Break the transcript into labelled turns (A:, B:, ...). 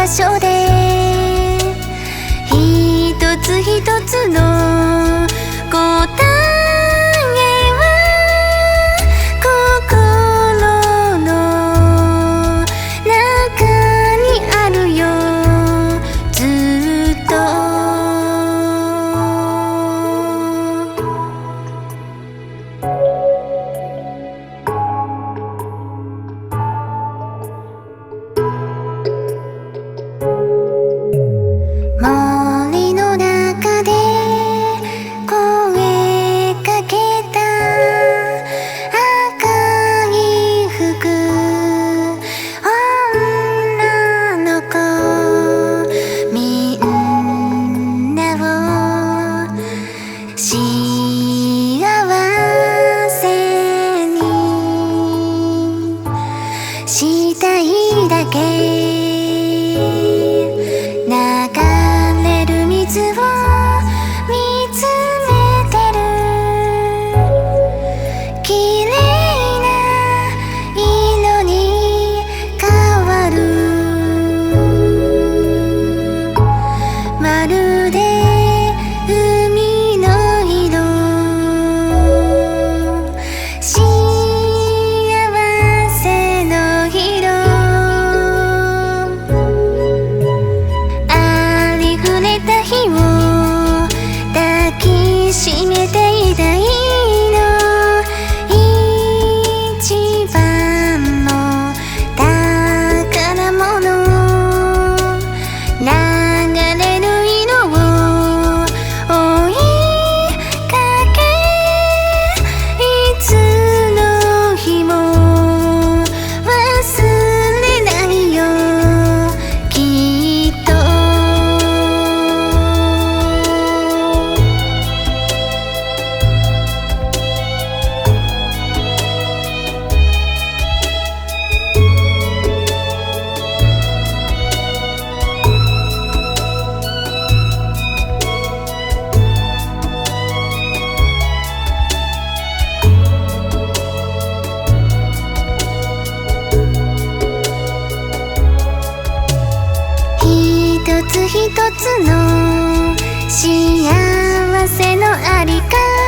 A: 場所で一つ一つの答えは心の中にあるよ、ずっと。森の中で声かけた赤い服女の子、みんなを幸せにしたいだけ。水を見つめてる綺麗な色に変わる、まるで海の色、幸せの色、ありふれた日を抱きしめていたいの、一番の宝物、流れる色を追いかけ、いつの日も忘れないよ、きっと。一つ一つの幸せのあり方